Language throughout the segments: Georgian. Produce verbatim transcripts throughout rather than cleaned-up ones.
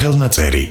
ხელნაწერი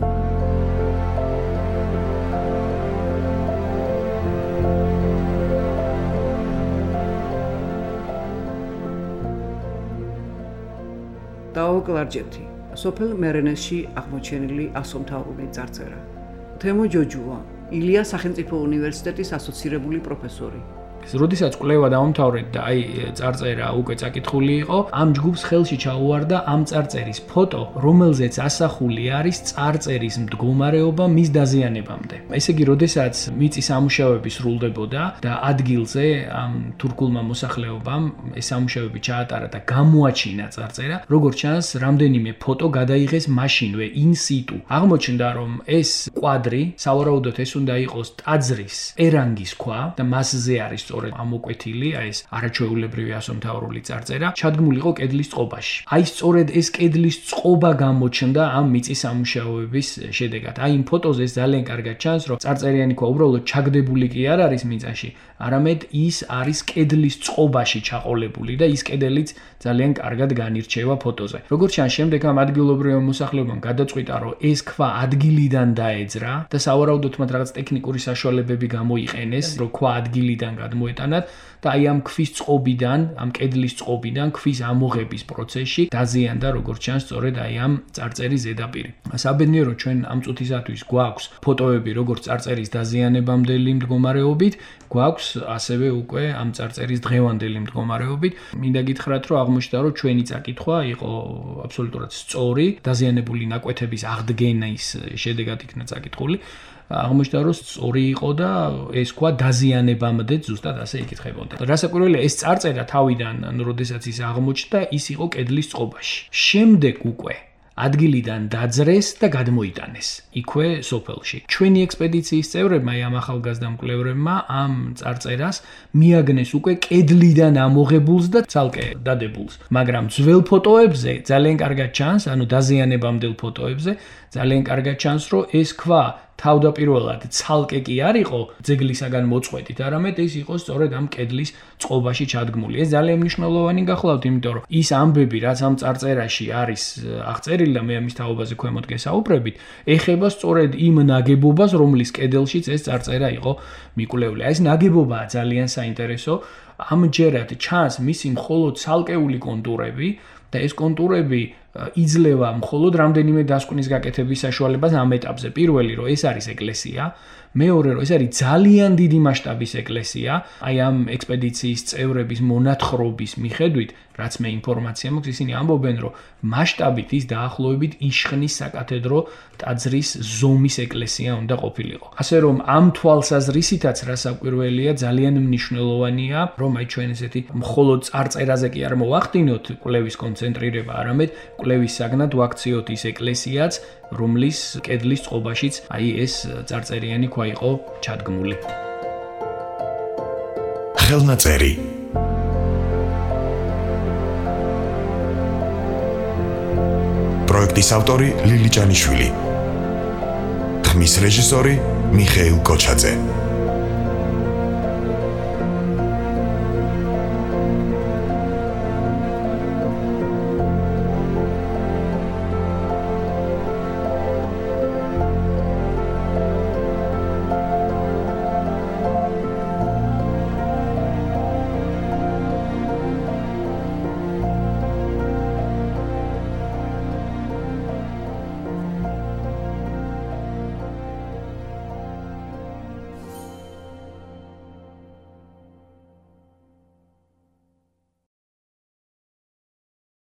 დაო კლარჯეთი სოფელ მერენესში აღმოჩენილი ასომთავრული წარწერა. თემო ჯოჯუა, ილია სახელმწიფო უნივერსიტეტის ასოცირებული პროფესორი. როდესაც კვლევა დაამთავრეთ და აი წარწერა უკვე წაკითხული იყო, ამ ჯგუფს ხელში ჩაუვარდა ამ წარწერის ფოტო, რომელზეც ასახული არის წარწერის მდგომარეობა მის დაზიანებამდე. ესე იგი, როდესაც მიწის ამუშავები სრულდებოდა და ადგილზე ამ თურქულმა მოსახლეობამ ეს ამუშავები ჩაატარა და გამოაჩინა წარწერა, როგორც ჩანს, რამდენიმე ფოტო გადაიღეს მაშინვე in situ. აღმოჩნდა, რომ ეს კვადრი, სავარაუდოდ ეს უნდა იყოს ტაძრის ერანგის ქვა და მასზე არის სწორედ ამოკვეთილი, აი ეს არაჩვეულებრივი ასომთავრული წარწერა, ჩადგმული იყო კედლის წყობაში. აი სწორედ ეს კედლის წყობა გამოჩნდა ამ მიწის ამუშავების შედეგად. აი იმ ფოტოზე ეს ძალიან კარგად ჩანს, რომ წარწერიანი ქვა უბრალოდ ჩაგდებული კი არ არის მიწაში, არამედ ის არის კედლის წყობაში ჩაყოლებული და ის კედელიც ძალიან კარგად განირჩევა ფოტოზე. როგორც ჩანს, შემდეგ ამ ადგილობრივ მოსახლეობამ გადაწყვიტა, რომ ეს ქვა ადგილიდან დაეძრა და სავარაუდოდ მათ რაღაც ტექნიკური საშუალებები გამოიყენეს, რომ ქვა ადგილიდან მოეტანათ და აი ამ ქვის წყობიდან, ამ კედლის წყობიდან ქვის ამოღების პროცესში დაზიანდა როგორც ჩანს სწორედ აი ამ წარწერის ზედაპირი. საბედნიეროდ ჩვენ ამ წუთისათვის გვაქვს ფოტოები როგორც წარწერის დაზიანებამდელი მდგომარეობით, გვაქვს ასევე უკვე ამ წარწერის დღევანდელი მდგომარეობით. მინდა გითხრათ, რომ აღმოჩნდა, რომ ჩვენი წაკითხვა იყო აბსოლუტურად სწორი, დაზიანებული ნაკვეთების აღდგენის შედეგად იქნა წაკითხული. აღმოჩნდა, რომ სწორი იყო და ეს ქვა დაზიანებამდე ზუსტად ასე იკითხებოდა. რასაკვირველია, ეს წარწერა თავიდან, როდესაც ის აღმოჩნდა, ის იყო კედლის წყობაში. შემდეგ უკვე ადგილიდან დაძრეს და გადმოიტანეს იქვე სოფელში. ჩვენი ექსპედიციის წევრებმა, აი ამ ახალგაზრდა მკვლევრებმა ამ წარწერას მიაგნეს უკვე კედლიდან ამოღებულს და ცალკე დადებულს. მაგრამ ძველ ფოტოებზე ძალიან კარგად ჩანს, ანუ დაზიანებამდელ ფოტოებზე ძალიან კარგად ჩანს, რომ ეს ქვა თავდაპირველად ცალკე კი არ იყო ძეგლისაგან მოწყვეტით, არამედ ეს იყო სწორედ ამ კედლის წყობაში ჩადგმული. ეს ძალიან მნიშვნელოვანი გახლავთ, იმიტომ რომ ის ამბები, რაც ამ წარწერაში არის აღწერილი და მე ამის თაობაზე ქვემოთ გესაუბრებით, ეხება სწორედ იმ ნაგებობას, რომლის კედელშიც ეს წარწერა იყო მიკვლეული. ეს ნაგებობაა ძალიან საინტერესო. ამჯერად ჩანს მისი მხოლოდ ცალკეული კონტურები და ეს კონტურები იძლევა მხოლოდ რამდენიმე დასკვნის გაკეთების საშუალებას ამ ეტაპზე. პირველი, რომ ეს არის ეკლესია, მეორე, რომ ეს არის ძალიან დიდი მასშტაბის ეკლესია, აი ამ ექსპედიციის წევრების მონათხრობის მიხედვით, რაც მე ინფორმაცია მაქვს, ისინი ამბობენ, რომ მასშტაბით ის დაახლოებით იშხნის საკათედრო ტაძრის ზომის ეკლესია უნდა ყოფილიყო. ასე რომ ამ თვალსაზრისითაც რასაკვირველია, ძალიან მნიშვნელოვანია, რომ აი ჩვენ ესეთი მხოლოდ წარწერაზე კი არ მოვახდინოთ კვლევის კონცენტრირება, არამედ კვლევის საგნად ვაქციოთ ის ეკლესიაც, რომლის კედლის წყობაშიც აი ეს წარწერიანი ქვა იყო ჩადგმული. ხელნაწერი პროექტის ავტორი ლილი ჭანიშვილი, ხმის რეჟისორი მიხეილ კოჩაძე.